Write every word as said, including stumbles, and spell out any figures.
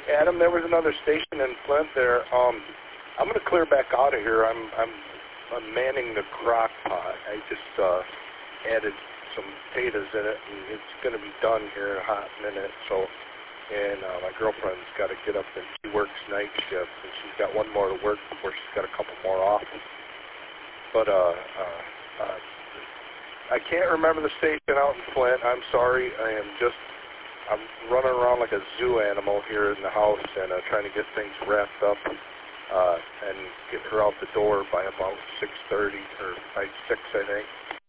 Adam, there was another station in Flint there. Um, I'm going to clear back out of here. I'm, I'm, I'm manning the crock pot. I just uh, added some potatoes in it, and it's going to be done here in a hot minute. So, and uh, my girlfriend's got to get up, and she works night shift, and she's got one more to work before she's got a couple more off. But uh, uh, uh, I can't remember the station out in Flint. I'm sorry. I am just I'm running around like a zoo animal here in the house and uh, trying to get things wrapped up uh, and get her out the door by about six thirty or by six, I think.